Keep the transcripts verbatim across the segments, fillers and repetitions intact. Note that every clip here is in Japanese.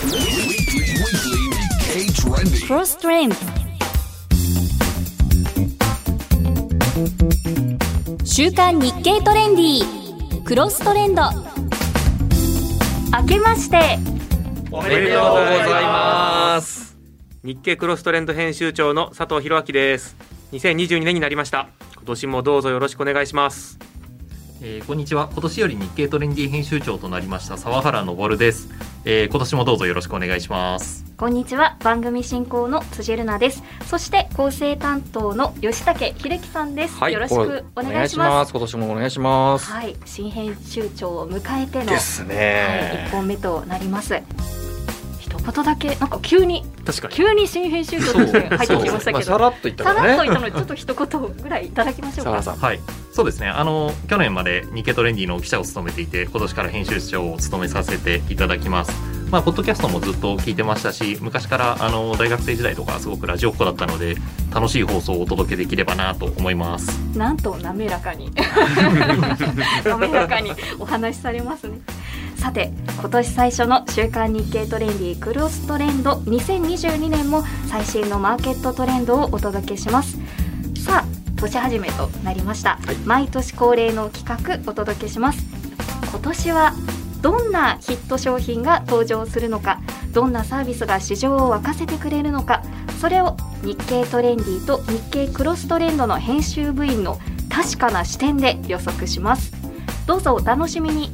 Cross Trend。週刊日経トレンディクロストレンド。明けましておめでとうございます。日経クロストレンド編集長の佐藤弘明です。にせんにじゅうにねんになりました。今年もどうぞよろしくお願いします。 えー、こんにちは。今年より日経トレンディ編集長となりました沢原昇です。えー、今年もどうぞよろしくお願いします。 こんにちは。番組進行の辻るなです。そして構成担当の吉武秀樹さんです、はい、よろしくお願いします。 今年もお願いします。 はい、新編集長を迎えてのですね、 はい、いっぽんめとなります。一言だけなんか急に確かに急に新編集長として入ってきましたけど、 まあ、さらっと言ったからね。 さらっと言ったのでちょっと一言ぐらいいただきましょうか。 はい、そうですね。あの去年まで日経トレンディの記者を務めていて、今年から編集長を務めさせていただきます。まあ、ポッドキャストもずっと聞いてましたし、昔からあの大学生時代とかすごくラジオっ子だったので、楽しい放送をお届けできればなと思います。 なんと滑らかに滑らかにお話しされますね。さて、今年最初の週刊日経トレンディクロストレンドにせんにじゅうにねんも最新のマーケットトレンドをお届けします。さあ、年始めとなりました、はい、毎年恒例の企画お届けします。今年はどんなヒット商品が登場するのか、どんなサービスが市場を沸かせてくれるのか、それを日経トレンディと日経クロストレンドの編集部員の確かな視点で予測します。どうぞお楽しみに。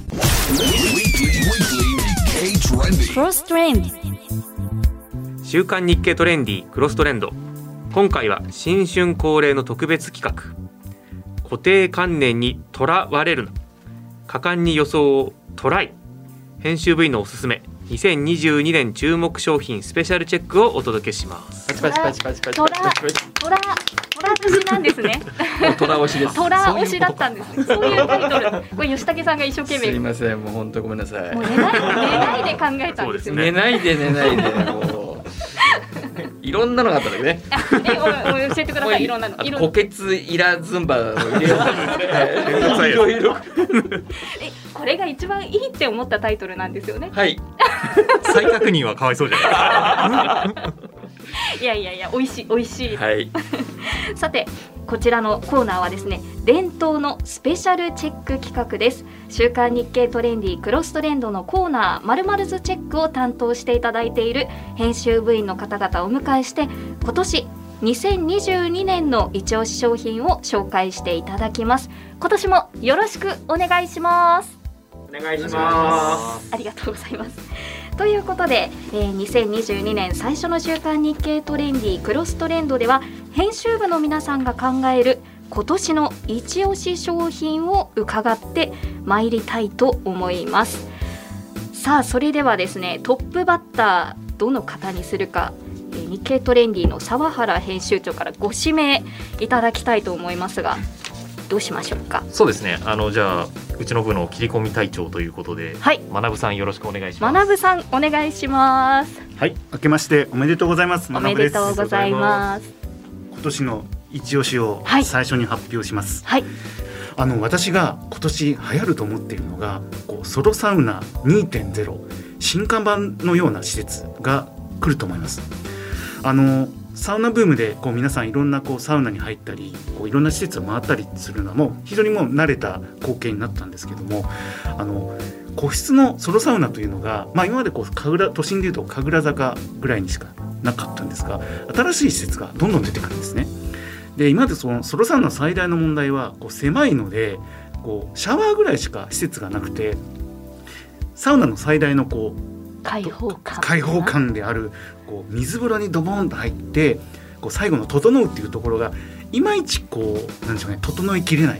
クロストレンド。 週刊日経トレンディクロストレンド。今回は新春恒例の特別企画、固定観念にとらわれるな、果敢に予想をトライ、編集部員のおすすめにせんにじゅうにねん注目商品スペシャルチェックをお届けします。 トラトラトラトラ節なんですね。 トラ推しです。 トラ推しだったんですね。そういうタイトル。これ吉武さんが一生懸命。 すいません、もう本当ごめんなさい。 もう寝ない、寝ないで考えたんですよね。 寝ないで寝ないでもういろんなのがあったんだけどね。 え、教えてください。いろんなの。 虎穴イラズンバを入れよう。いろいろ。 え、これが一番いいって思ったタイトルなんですよね。 はい。 再確認はかわいそうじゃないですか。 いやいやいや、美味しい美味しい。 はい。 さて、こちらのコーナーはですね、伝統のスペシャルチェック企画です。週刊日経トレンディクロストレンドのコーナー〇〇ズチェックを担当していただいている編集部員の方々をお迎えして、今年にせんにじゅうにねんの一押し商品を紹介していただきます。今年もよろしくお願いします。 お願いします。 ありがとうございます。ということで、えー、にせんにじゅうにねん最初の週刊日経トレンディクロストレンドでは、編集部の皆さんが考える今年の一押し商品を伺ってまいりたいと思います。さあ、それではですね、トップバッターどの方にするか、えー、日経トレンディの沢原編集長からご指名いただきたいと思いますが、どうしましょうか。 そうですね。あのじゃあうちの部の切り込み隊長ということで、 はい、 学さんよろしくお願いします。 学さんお願いします。 はい、明けましておめでとうございます。 おめでとうございます。 今年の一押しを最初に発表します。 はい、 あの私が今年流行ると思っているのが、こうソロサウナ にてんゼロ 進化版のような施設が来ると思います。あのサウナブームでこう皆さんいろんなこうサウナに入ったり、こういろんな施設を回ったりするのも非常にもう慣れた光景になったんですけども、あの個室のソロサウナというのが、まあ、今までこう神楽都心でいうと神楽坂ぐらいにしかなかったんですが、新しい施設がどんどん出てくるんですね。で、今までそのソロサウナの最大の問題はこう狭いので、こうシャワーぐらいしか施設がなくて、サウナの最大のこう開放感開放感であるこう水風呂にドボンと入ってこう最後の整うっていうところがいまいちこうなんでしょうね、整いきれない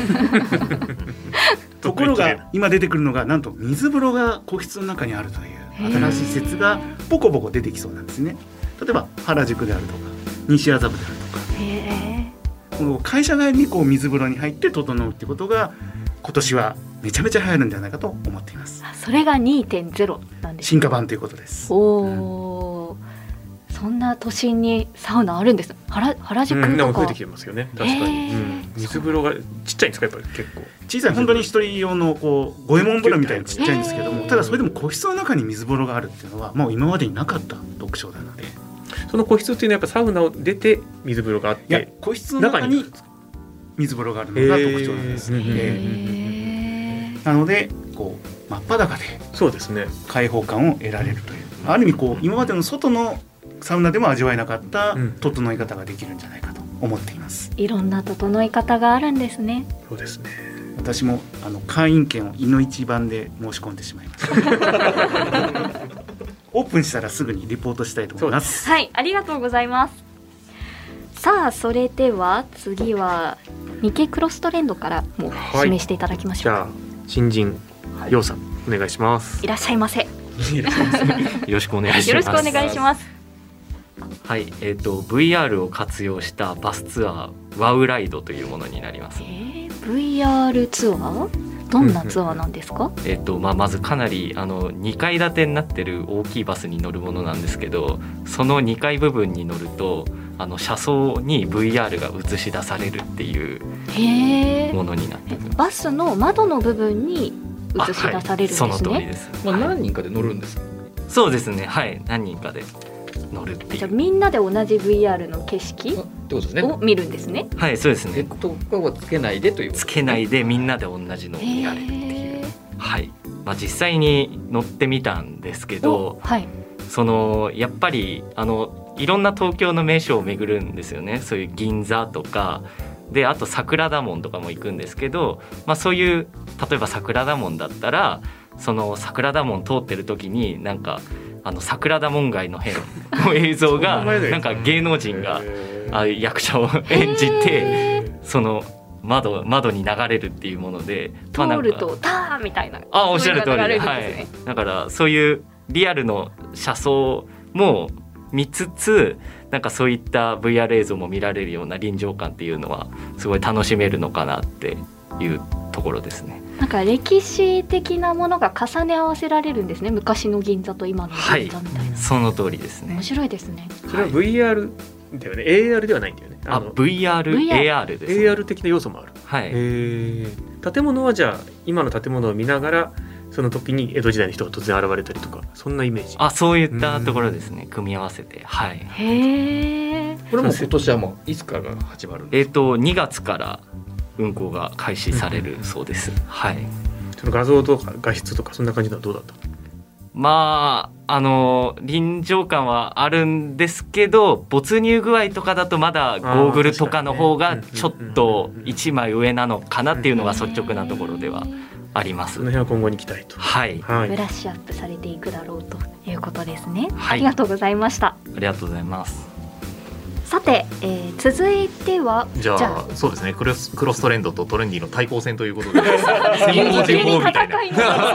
ところが今出てくるのが、なんと水風呂が個室の中にあるという新しい施設がポコポコ出てきそうなんですね。例えば原宿であるとか西麻布であるとか、 へーこの会社外にこう水風呂に入って整うっていうことが今年はめちゃめちゃ流行るんじゃないかと思っています。 それが にてんゼロ なんですか。 進化版ということです。 おー、 そんな都心にサウナあるんです。原, 原宿とか、 うん、でも増えてきてますよね確かに、うん、水風呂がちっちゃいんですかやっぱり結構小さい本当に一人用のこう五右衛門風呂みたいなちっちゃいんですけども、ただそれでも個室の中に水風呂があるっていうのはもう今までになかった特徴なので、 その個室っていうのはやっぱサウナを出て水風呂があって、 いや個室の中に水風呂があるのが特徴なんです、ね、なのでこう真っ裸でそうですね開放感を得られるという、ある意味こう今までの外のサウナでも味わえなかった整い方ができるんじゃないかと思っています、 うん、いろんな整い方があるんですね。 そうですね。 私もあの会員券をいの一番で申し込んでしまいましたオープンしたらすぐにリポートしたいと思います。 はい、ありがとうございます。さあそれでは次は日経クロストレンドからも指名していただきましょうか、 はい、じゃあ新人ようさん、お願いします。 いらっしゃいませ。 よろしくお願いします。 よろしくお願いします。 はい、えーと、ブイアール を活用したバスツアーワウライドというものになります。 えー、ブイアール ツアーどんなツアーなんですか？ えーとまあ、まずかなりあのにかい建てになってる大きいバスに乗るものなんですけど、そのにかい部分に乗るとあの車窓に ブイアール が映し出されるっていうものになっています。 バスの窓の部分に映し出されるんですね。 はい、その通りです。 まあ、何人かで乗るんですか？ そうですね、はい、何人かで乗るっていう。 じゃあみんなで同じ ブイアール の景色を見るんですね。 はい、そうですね。 ヘッドカバーつけないでという、 つけないでみんなで同じのを見られるっていう。はい、まあ、実際に乗ってみたんですけど、 はい、 そのやっぱりあのいろんな東京の名所を巡るんですよね。そういう銀座とかで、あと桜田門とかも行くんですけど、まあ、そういう例えば桜田門だったらその桜田門通ってる時になんかあの桜田門外の変の映像がなんか芸能人があ役者を演じてその窓窓に流れるっていうもので、 通るとターみたいな、 あ、おっしゃる通りで、はい、だからそういうリアルの車窓も見つつ、なんかそういった ブイアール 映像も見られるような臨場感っていうのはすごい楽しめるのかなっていうところですね。 なんか歴史的なものが重ね合わせられるんですね。昔の銀座と今の銀座みたいな、 はい、その通りですね。 面白いですね。 それは ブイアール だよね、エーアール ではないんだよね。 あ、ブイアール、エーアール です、ね、 エーアール 的な要素もある。 はい。 えー、建物はじゃあ今の建物を見ながらその時に江戸時代の人が突然現れたりとか、そんなイメージ。 あ、そういったところですね。組み合わせて、はい。 へえ。 これも今年はもういつからが始まるんですか？ えっとにがつから運行が開始されるそうです。はい。 その画像とか画質とかそんな感じのはどうだった？ まああの臨場感はあるんですけど、没入具合とかだとまだゴーグルとかの方がちょっといちまい上なのかなっていうのが率直なところではあります。 その辺は今後に期待と。 はい、 はい、 ブラッシュアップされていくだろうということですね。 はい、 ありがとうございました。 ありがとうございます。 さて、えー、続いてはじゃあ、じゃあそうですね、クロス、クロストレンドとトレンディの対抗戦ということで専門人法みたいな。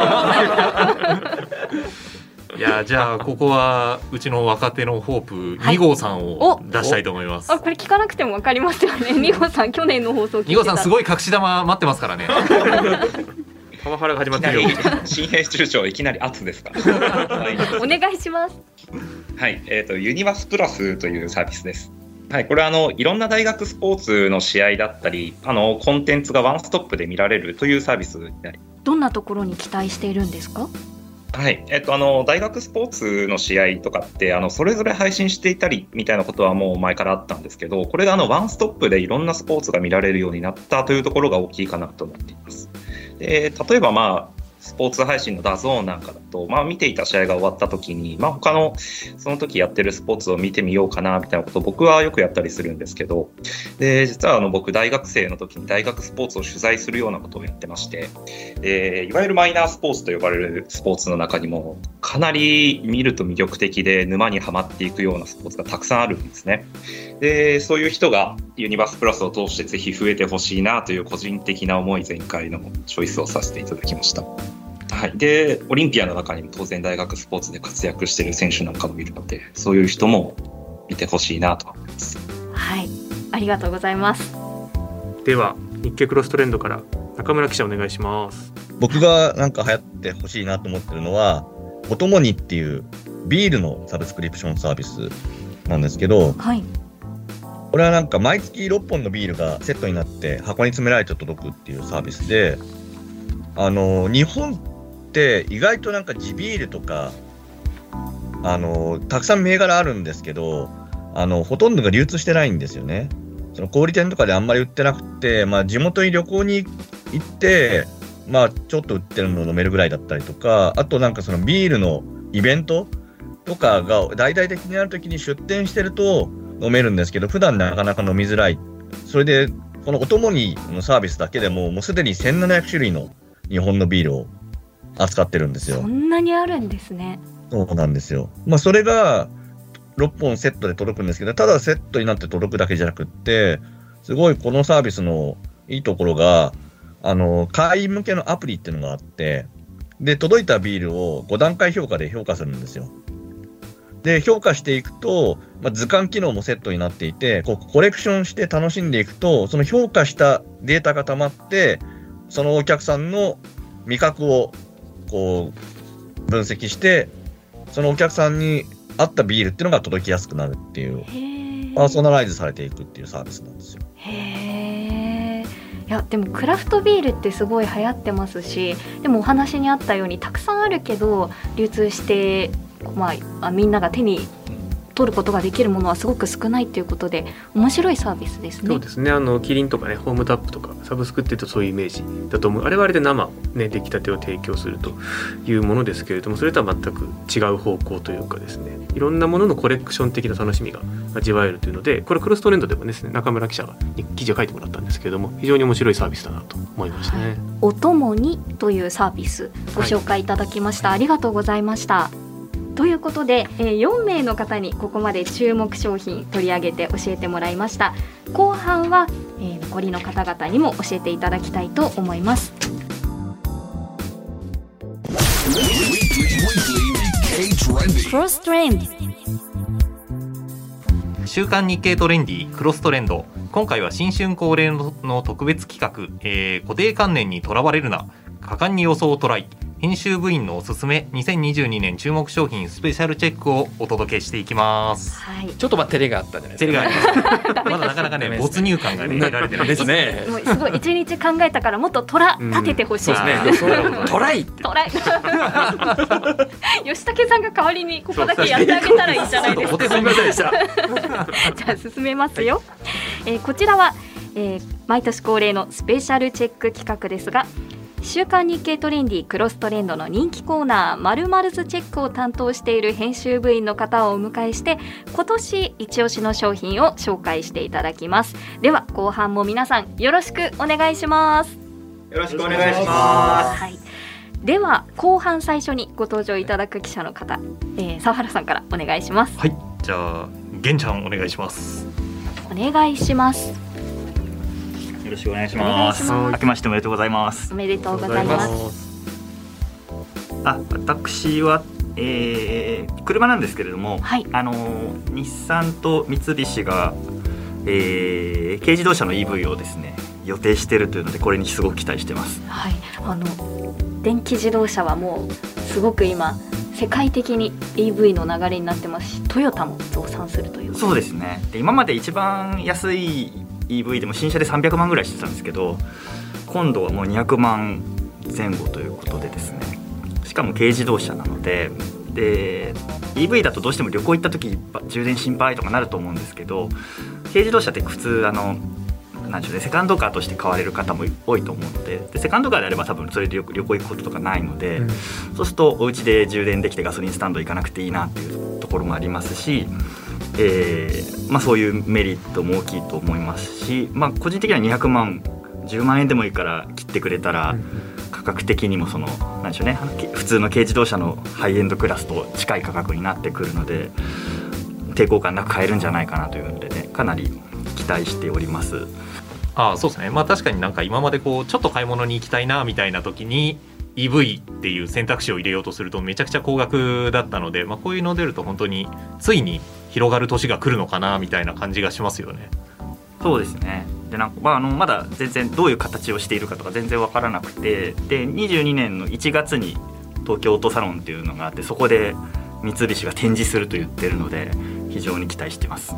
いや、じゃあここはうちの若手のホープに号さんを出したいと思います。 あ、これ聞かなくても分かりますよね。に号さん去年の放送聞いてた。 に号さんすごい隠し玉待ってますからね。 パワハラが始まってるよ。 新編集長いきなり圧ですか。はい、 お願いします。 はい、えーと、ユニバスプラスというサービスです。はい、これはあのいろんな大学スポーツの試合だったり、あのコンテンツがワンストップで見られるというサービスになります。 どんなところに期待しているんですか？ はい、えっと、あの大学スポーツの試合とかってあのそれぞれ配信していたりみたいなことはもう前からあったんですけど、これがあのワンストップでいろんなスポーツが見られるようになったというところが大きいかなと思っています。で、例えばまあスポーツ配信のダゾーンなんかだと、まあ、見ていた試合が終わった時に、まあ、他のその時やってるスポーツを見てみようかなみたいなことを僕はよくやったりするんですけど、で実はあの僕大学生の時に大学スポーツを取材するようなことをやってまして、でいわゆるマイナースポーツと呼ばれるスポーツの中にもかなり見ると魅力的で沼にはまっていくようなスポーツがたくさんあるんですね。でそういう人がユニバースプラスを通してぜひ増えてほしいなという個人的な思い、前回のチョイスをさせていただきました。はい、でオリンピアの中にも当然大学スポーツで活躍している選手なんかもいるので、そういう人も見てほしいなと思います。 はい、ありがとうございます。 では日経クロストレンドから中村記者お願いします。 僕がなんか流行ってほしいなと思ってるのは、おともにっていうビールのサブスクリプションサービスなんですけど、 はい、 これはなんか毎月ろっぽんのビールがセットになって箱に詰められて届くっていうサービスで、あの日本って意外となんか地ビールとかあのたくさん銘柄あるんですけど、あのほとんどが流通してないんですよね。その小売店とかであんまり売ってなくて、まあ、地元に旅行に行って、まあ、ちょっと売ってるのを飲めるぐらいだったりとか、あとなんかそのビールのイベントとかが大々的になるときに出店してると飲めるんですけど、普段なかなか飲みづらい。それでこのお供にのサービスだけでももうすでにせんななひゃくしゅるいの日本のビールを扱ってるんですよ。 そんなにあるんですね。 そうなんですよ。まあ、それがろっぽんセットで届くんですけど、ただセットになって届くだけじゃなくって、すごいこのサービスのいいところが、あの会員向けのアプリっていうのがあって、で届いたビールをごだんかい評価で評価するんですよ。で評価していくと、まあ、図鑑機能もセットになっていて、こうコレクションして楽しんでいくと、その評価したデータがたまって、そのお客さんの味覚をこう分析して、そのお客さんに合ったビールっていうのが届きやすくなるっていう、パーソナライズされていくっていうサービスなんですよ。 へー。いやでもクラフトビールってすごい流行ってますし、でもお話にあったようにたくさんあるけど流通して、まあ、みんなが手に取ることができるものはすごく少ないということで、面白いサービスですね。 そうですね。あのキリンとかね、ホームタップとかサブスクっていうとそういうイメージだと思う。あれはあれで生をね、出来たてを提供するというものですけれども、それとは全く違う方向というかですね、いろんなもののコレクション的な楽しみが味わえるというので、これクロストレンドでもですね、中村記者が記事を書いてもらったんですけれども、非常に面白いサービスだなと思いましたね。はい、 おともにというサービスご紹介いただきました。はい、ありがとうございました。ということで、えー、よんめいの方にここまで注目商品取り上げて教えてもらいました。後半は、えー、残りの方々にも教えていただきたいと思います。 クロストレンド、 週刊日経トレンディクロストレンド。今回は新春恒例の特別企画、えー、固定観念にとらわれるな、果敢に予想をトライ、編集部員のおすすめにせんにじゅうにねん注目商品スペシャルチェックをお届けしていきます。 はい、 ちょっとまあ照れがあったじゃないですか。 照れがありますまだなかなかね没入感がね得られてないですね。 もうすごい一日考えたからもっとトラ立ててほしい、うん、そうですね。トライってトライ吉武さんが代わりにここだけやってあげたらいいじゃないですか。 お手すみませんでしたじゃあ進めますよ。はい、えー、こちらは、えー、毎年恒例のスペシャルチェック企画ですが、週刊日経トレンディクロストレンドの人気コーナー〇〇ズチェックを担当している編集部員の方をお迎えして、今年一押しの商品を紹介していただきます。では後半も皆さんよろしくお願いします。 よろしくお願いします。 はい、では後半最初にご登場いただく記者の方、えー、沢原さんからお願いします。 はい、じゃあ玄ちゃんお願いします。 お願いします。 よろしくお願いします。明けましておめでとうございます。 おめでとうございます。 あ、私は、えー、車なんですけれども、はい、あの日産と三菱が、えー、軽自動車の イーブイ をですね予定しているというので、これにすごく期待してます。 はい、あの電気自動車はもうすごく今世界的に イーブイ の流れになってますし、トヨタも増産するという。 そうですね。で今まで一番安いイーブイ でも新車でさんびゃくまんぐらいしてたんですけど、今度はもうにひゃくまんぜん後ということでですね、しかも軽自動車なので、で イーブイ だとどうしても旅行行った時充電心配とかなると思うんですけど、軽自動車って普通あのなんでしょうね、セカンドカーとして買われる方も多いと思うの で, でセカンドカーであれば多分それで旅行行くこととかないので、うん、そうするとお家で充電できてガソリンスタンド行かなくていいなっていうところもありますし、えーまあ、そういうメリットも大きいと思いますし、まあ、個人的にはにひゃくまんじゅうまんえんでもいいから切ってくれたら価格的にもそのなんでしょうね、普通の軽自動車のハイエンドクラスと近い価格になってくるので、抵抗感なく買えるんじゃないかなというので、ね、かなり期待しております。 ああ、そうですね。まあ確かになんか今までこうちょっと買い物に行きたいなみたいな時に イーブイ っていう選択肢を入れようとするとめちゃくちゃ高額だったので、まあ、こういうの出ると本当についに広がる年が来るのかなみたいな感じがしますよね。 そうですね。でなんか、まあ、あのまだ全然どういう形をしているかとか全然わからなくて、でにじゅうにねんのいちがつに東京オートサロンっていうのがあって、そこで三菱が展示すると言ってるので、 非常に期待しています。 はい、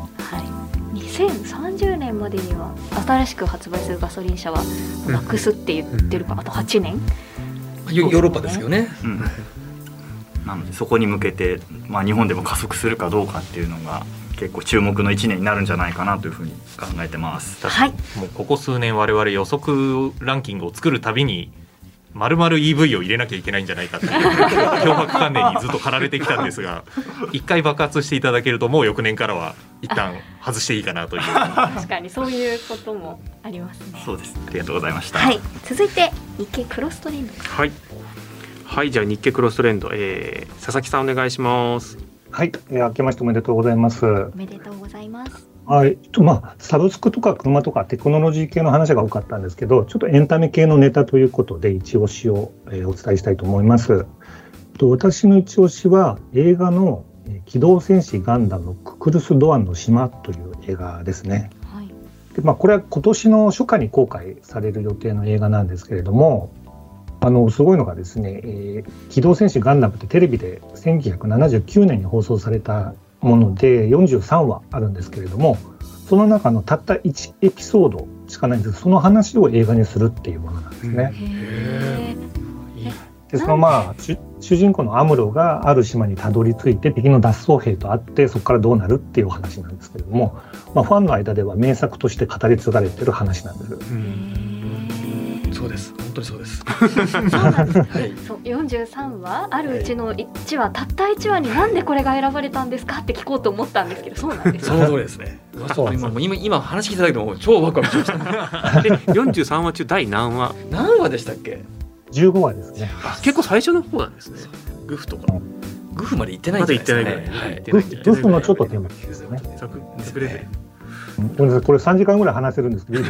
にせんさんじゅうねんまでには新しく発売するガソリン車はなくすって言ってるから、うん、あとはちねん、 ヨーロッパですけどね、 うん、なのでそこに向けて、まあ、日本でも加速するかどうかっていうのが結構注目のいちねんになるんじゃないかなというふうに考えてます。 はい、もうここ数年我々予測ランキングを作るたびに丸々 イーブイ を入れなきゃいけないんじゃないかっていう脅迫観念にずっと駆られてきたんですが、一回爆発していただけるともう翌年からは一旦外していいかなという確かにそういうこともありますね。 そうです、ありがとうございました。 はい、続いて日経クロストレンド。 はい、はい、じゃあ日経クロストレンド、えー、佐々木さんお願いします。 はい、えー、明けましておめでとうございます。 おめでとうございます。 はい、まあ、サブスクとか車とかテクノロジー系の話が多かったんですけど、ちょっとエンタメ系のネタということで一押しを、えー、お伝えしたいと思います。と私の一押しは映画の機動戦士ガンダムククルス・ドアンの島という映画ですね。はい、でまあ、これは今年の初夏に公開される予定の映画なんですけれども、あのすごいのがですね、えー、機動戦士ガンダムってテレビでせんきゅうひゃくななじゅうきゅうねんに放送されたものでよんじゅうさんわあるんですけれども、その中のたったいちエピソードしかないんですけど、その話を映画にするっていうものなんですね。へー。でそのまあ主人公のアムロがある島にたどり着いて敵の脱走兵と会ってそこからどうなるっていうお話なんですけれども、まあ、ファンの間では名作として語り継がれている話なんです。 そうです、本当にそうです。 そうなんです、はい、そうよんじゅうさんわあるうちのいちわ、はい、たったいちわになんでこれが選ばれたんですかって聞こうと思ったんですけど、そうなんです。 その通りですね。今今今話聞いただけでも超ワクワクしましたでよんじゅうさんわ中第何話何話でしたっけ？ じゅうごわですね。 結構最初の方なんですね。 グフとかグフまで行ってないんじゃないですかね。 まだ行ってないぐらい、はい、グフのちょっと手前ですね。 作れてる。 ごめんなさい、これさんじかんぐらい話せるんですけど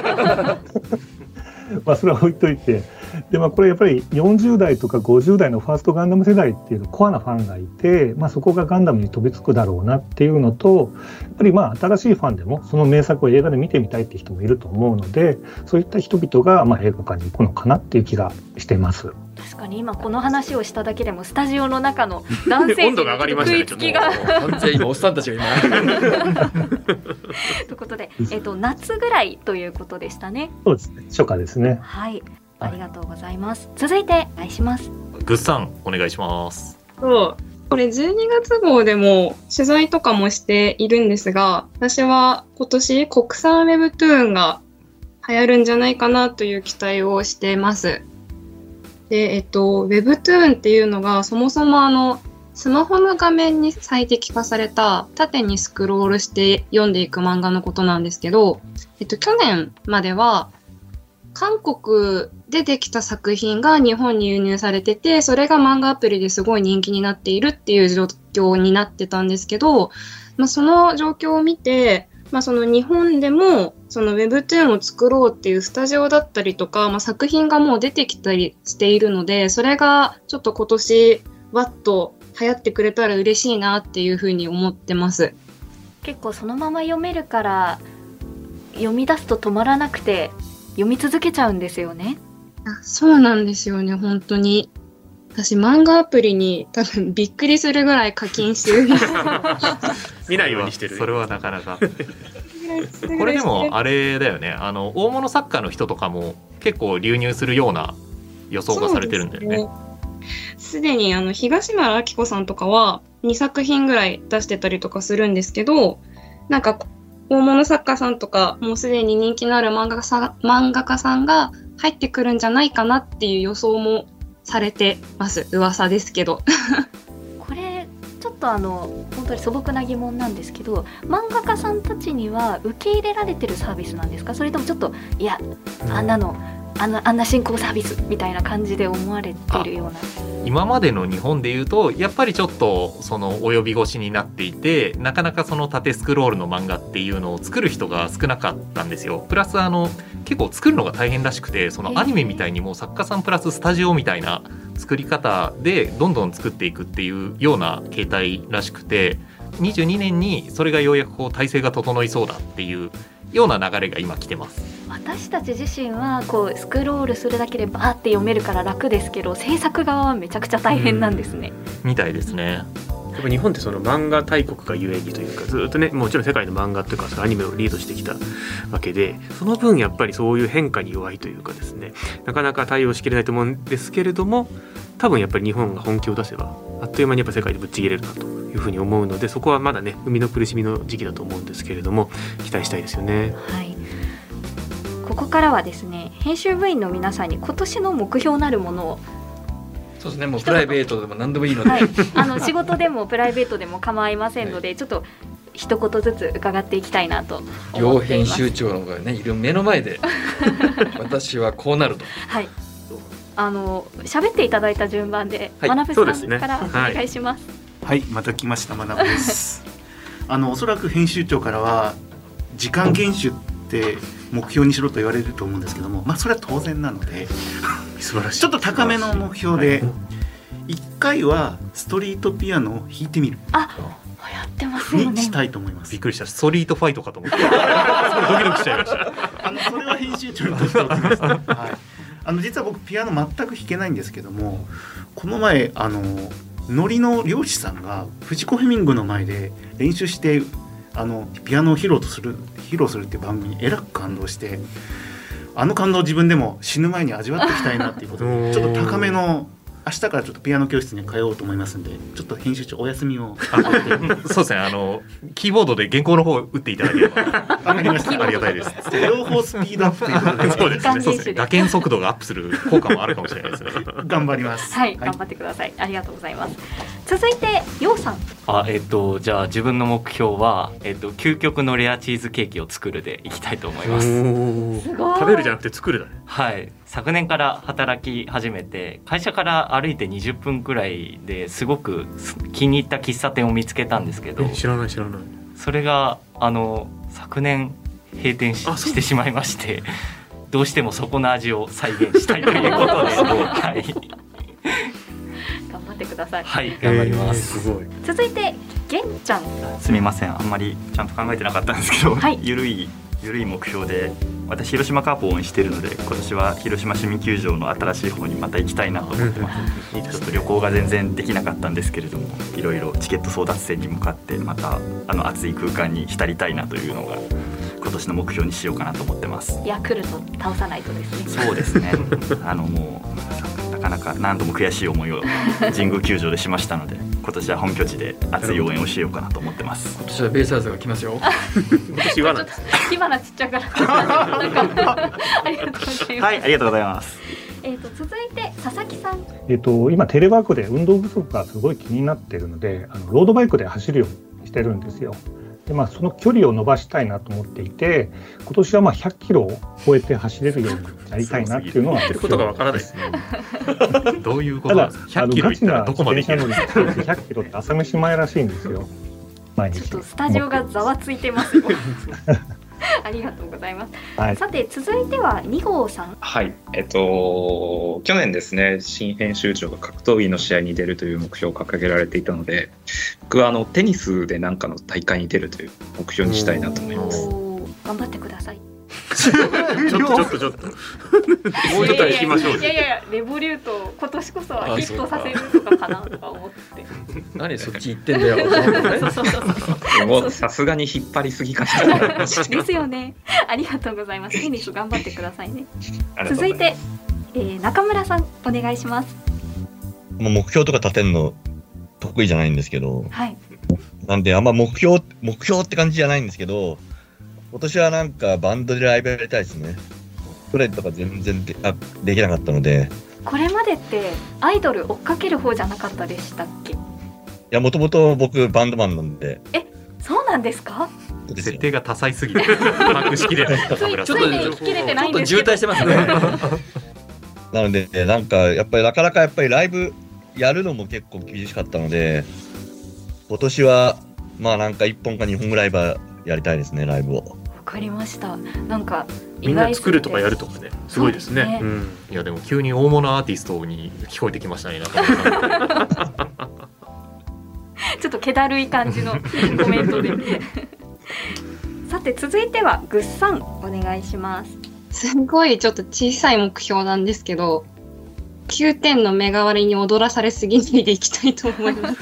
まあそれは置いといて、で、まあ、これやっぱりよんじゅうだいとかごじゅうだいのファーストガンダム世代っていうコアなファンがいて、まあ、そこがガンダムに飛びつくだろうなっていうのと、やっぱりまあ新しいファンでもその名作を映画で見てみたいっていう人もいると思うので、そういった人々がまあ映画館に行くのかなっていう気がしています。 確かに今この話をしただけでもスタジオの中の男性陣の食いつきが完全に今おっさんたちが今ということで、えっと、夏ぐらいということでしたね。 そうですね、初夏ですね。 はい、ありがとうございます。続いてお願いします。 グッさんお願いします。 そうこれじゅうにがつ号でも取材とかもしているんですが、私は今年国産ウェブトゥーンが流行るんじゃないかなという期待をしています。で、えっと、ウェブトゥーンっていうのがそもそもあのスマホの画面に最適化された縦にスクロールして読んでいく漫画のことなんですけど、えっと、去年までは韓国でできた作品が日本に輸入されてて、それが漫画アプリですごい人気になっているっていう状況になってたんですけど、まあ、その状況を見て、まあ、その日本でもその ウェブトゥーンを作ろうっていうスタジオだったりとか、まあ、作品がもう出てきたりしているので、それがちょっと今年わっと流行ってくれたら嬉しいなっていうふうに思ってます。 結構そのまま読めるから読み出すと止まらなくて読み続けちゃうんですよね。 あ、そうなんですよね。本当に私漫画アプリに多分びっくりするぐらい課金してるんです見ないようにしてる。 それはなかなかこれでもあれだよね、あの大物作家の人とかも結構流入するような予想がされてるんだよね。 すでにあの東村明子さんとかはにさく品ぐらい出してたりとかするんですけど、なんか大物作家さんとかもうすでに人気のある漫画家さん、漫画家さんが入ってくるんじゃないかなっていう予想もされてます。噂ですけどこれちょっとあの本当に素朴な疑問なんですけど、漫画家さんたちには受け入れられてるサービスなんですか？それともちょっといやあんなのあんな、あんな進行サービスみたいな感じで思われてるような。 今までの日本でいうとやっぱりちょっとその及び腰になっていて、なかなかその縦スクロールの漫画っていうのを作る人が少なかったんですよ。プラスあの結構作るのが大変らしくて、そのアニメみたいにもう作家さんプラススタジオみたいな作り方でどんどん作っていくっていうような形態らしくて、にじゅうにねんにそれがようやくこう体制が整いそうだっていうような流れが今来てます。 私たち自身はこうスクロールするだけでバーって読めるから楽ですけど、制作側はめちゃくちゃ大変なんですね。 みたいですね。 やっぱ日本ってその漫画大国がゆえにというか、ずっとねもちろん世界の漫画というかアニメをリードしてきたわけで、その分やっぱりそういう変化に弱いというかですね、なかなか対応しきれないと思うんですけれども、多分やっぱり日本が本気を出せばあっという間にやっぱ世界でぶっちぎれるなというふうに思うので、そこはまだね生みの苦しみの時期だと思うんですけれども、期待したいですよね。 はい、ここからはですね、編集部員の皆さんに今年の目標なるものを、 そうですね、もうプライベートでも何でもいいので、 はい、あの仕事でもプライベートでも構いませんので、はい、ちょっと一言ずつ伺っていきたいなと思っています。 両編集長がねいる目の前で私はこうなると、 はい、あの喋っていただいた順番で、はい、学さんからお願いします。 はい、はい、また来ました学ですあのおそらく編集長からは時間厳守って目標にしろと言われると思うんですけども、まあそれは当然なので素晴らしい、ちょっと高めの目標で、いっかいはストリートピアノを弾いてみる、 あ、やってますよね、 にしたいと思います。 びっくりした、ストリートファイトかと思ってドキドキしちゃいましたあのそれは編集長にとってはですね、はい、あの実は僕ピアノ全く弾けないんですけども、この前あのノリの漁師さんが藤子ヘミングの前で練習してあのピアノを披露とする披露するっていう番組にえらく感動して、あの感動を自分でも死ぬ前に味わっていきたいなっていうことでちょっと高めの、明日からちょっとピアノ教室に通おうと思いますんで、ちょっと編集長お休みをそうですね、あのキーボードで原稿の方を打っていただければわかりました、 ありがたいです。 両方スピードアップということでそうですね、そうですね、打鍵速度がアップする効果もあるかもしれないですね頑張ります。 はい、はい、頑張ってください。ありがとうございます。続いてようさん。 あ、えっとじゃあ自分の目標は、えっと究極のレアチーズケーキを作るでいきたいと思います。 すごい。 食べるじゃなくて作るだね。 はい、昨年から働き始めて、会社から歩いてにじゅっぷんくらいですごく気に入った喫茶店を見つけたんですけど、 知らない知らない。 それがあの昨年閉店 し, してしまいまして、どうしてもそこの味を再現したいということで、はい、 頑張ってください。 はい、頑張ります。 すごい。 続いてげんちゃん。 すみません、あんまりちゃんと考えてなかったんですけど、はい、ゆるいゆるい目標で、私広島カープを応援しているので、今年は広島市民球場の新しい方にまた行きたいなと思ってます。ちょっと旅行が全然できなかったんですけれども、いろいろチケット争奪戦に向かってまたあの熱い空間に浸りたいなというのが今年の目標にしようかなと思ってます。 ヤクルト倒さないとですね。 そうですねあのもうなかなか何度も悔しい思いを神宮球場でしましたので、今年は本拠地で熱い応援をしようかなと思ってます。 今年はベイスターズが来ますよ今年はなんです火花ちっちゃからなんかありがとうございます。 はい、ありがとうございます。 えーと続いて佐々木さん。 えーと今テレワークで運動不足がすごい気になっているので、あのロードバイクで走るようにしてるんですよ。で、まあ、その距離を伸ばしたいなと思っていて、今年はまあひゃっキロを超えて走れるようになりたいなっていうのは言ってることがわからないですねどういうことなんですか。ひゃっキロ行ったらどこまで行けるの。 ひゃっキロって朝飯前らしいんですよ。毎日。 ちょっとスタジオがざわついてますよありがとうございます、はい、さて続いてはに号さん。 はい、えっと去年ですね、新編集長が格闘技の試合に出るという目標を掲げられていたので、僕はあのテニスで何かの大会に出るという目標にしたいなと思います。 頑張ってくださいちょっとちょっとちょっともうちょっと行きましょう。 いやいやいや、レボリュート今年こそはヒットさせるとかかなとか思って何そっち行ってんだよでもさすがに引っ張りすぎかなですよね。ありがとうございます。テニス頑張ってくださいね。続いて、えー、中村さんお願いします。 もう目標とか立てるの得意じゃないんですけど、 はい、 なんであんま目標目標って感じじゃないんですけど、今年はなんかバンドでライブやりたいですね。それとか全然 で, あできなかったので。 これまでってアイドル追っかける方じゃなかったでしたっけ。いや、もともと僕バンドマンなんで。 え、そうなんですか。 設定が多彩すぎて把握しきれない。 ちょっとちょっと渋滞してますねなのでなんかやっぱりなかなかやっぱりライブやるのも結構厳しかったので、今年はまあなんかいっぽんかにほんぐらいはやりたいですね、ライブを。 わかりました。なんかみんな作るとかやるとかね、すごいですね。 ですね、うん、いやでも急に大物アーティストに聞こえてきましたね。なんかちょっと気だるい感じのコメントでさて続いてはぐっさんお願いします。 すごいちょっと小さい目標なんですけど、 きゅうてんの目代わりに踊らされすぎないでいきたいと思います。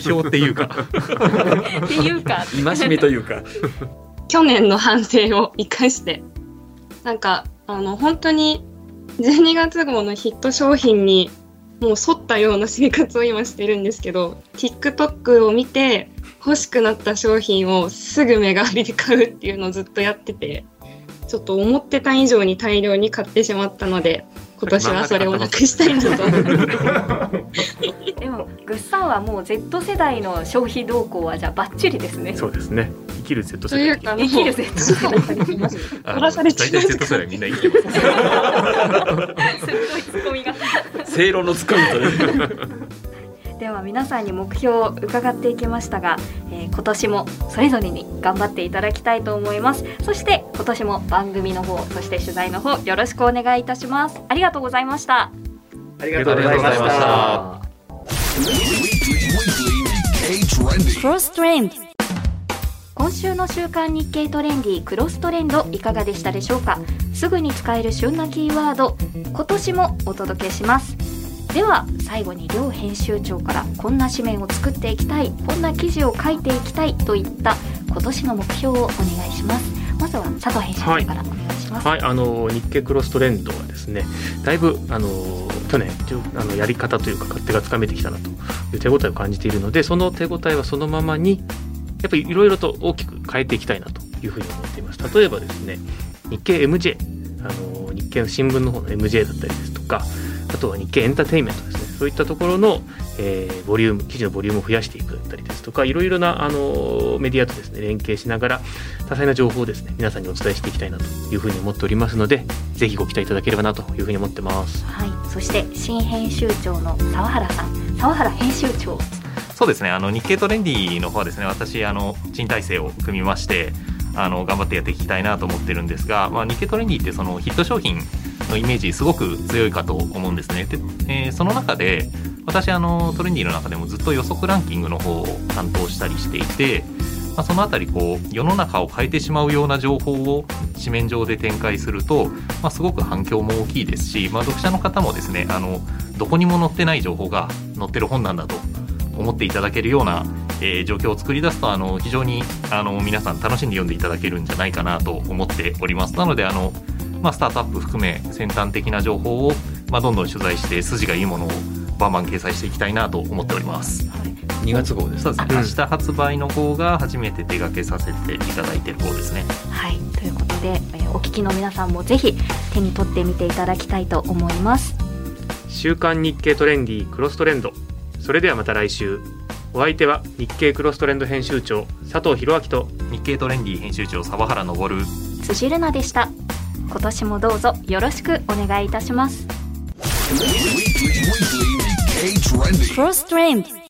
表っていうかっていうか戒めというか去年の反省を生かしてなんかあの本当にじゅうにがつ号のヒット商品にもう沿ったような生活を今してるんですけど TikTok を見て欲しくなった商品をすぐ目代わりで買うっていうのをずっとやっててちょっと思ってた以上に大量に買ってしまったので今年はそれをなくしたいなとでもグッさんはもう Z 世代の消費動向はじゃあバッチリですね。 そうですね。生きる Z 世代。 というか生きる Z 世代にます。 取らされてます。 大体 Z 世代みんな生きてます。 鋭いツッコミが。 正論のツッコミとね。 では皆さんに目標を伺っていきましたが、えー、今年もそれぞれに頑張っていただきたいと思います。そして今年も番組の方そして取材の方よろしくお願いいたします。ありがとうございました。 ありがとうございました。 クロストレンド。 今週の週刊日経トレンディクロストレンドいかがでしたでしょうか。すぐに使える旬なキーワード今年もお届けします。では最後に両編集長からこんな紙面を作っていきたいこんな記事を書いていきたいといった今年の目標をお願いします。まずは佐藤編集長からお願いします。 はい、はい、あの日経クロストレンドはですねだいぶあの去年あのやり方というか勝手がつかめてきたなという手応えを感じているのでその手応えはそのままにやっぱりいろいろと大きく変えていきたいなというふうに思っています。例えばですね日経 エムジェー あの日経の新聞の方の エムジェー だったりですとかあとは日経エンターテインメントですねそういったところの、えー、ボリューム記事のボリュームを増やしていくだったりですとかいろいろなあのメディアとですね連携しながら多彩な情報をですね皆さんにお伝えしていきたいなというふうに思っておりますのでぜひご期待いただければなというふうに思ってます。 はい、そして新編集長の澤原さん澤原編集長そうですねあの日経トレンディの方はですね私あの新体制を組みましてあの頑張ってやっていきたいなと思ってるんですが、まあ、日経トレンディってそのヒット商品のイメージすごく強いかと思うんですね。で、えー、その中で私あのトレンディの中でもずっと予測ランキングの方を担当したりしていて、まあ、そのあたりこう世の中を変えてしまうような情報を紙面上で展開すると、まあ、すごく反響も大きいですし、まあ、読者の方もですねあのどこにも載ってない情報が載ってる本なんだと思っていただけるような、えー、状況を作り出すとあの非常にあの皆さん楽しんで読んでいただけるんじゃないかなと思っております。なのであの、まあ、スタートアップ含め先端的な情報を、まあ、どんどん取材して筋がいいものをバンバン掲載していきたいなと思っております。 にがつ号です。 そうですね、明日発売の号が初めて手掛けさせていただいている号ですね。 はい、ということで、えー、お聞きの皆さんもぜひ手に取ってみていただきたいと思います。 週刊日経トレンディクロストレンド。それではまた来週。お相手は日経クロストレンド編集長佐藤弘明と日経トレンディ編集長澤原昇辻るなでした。今年もどうぞよろしくお願いいたします。 クロストレンド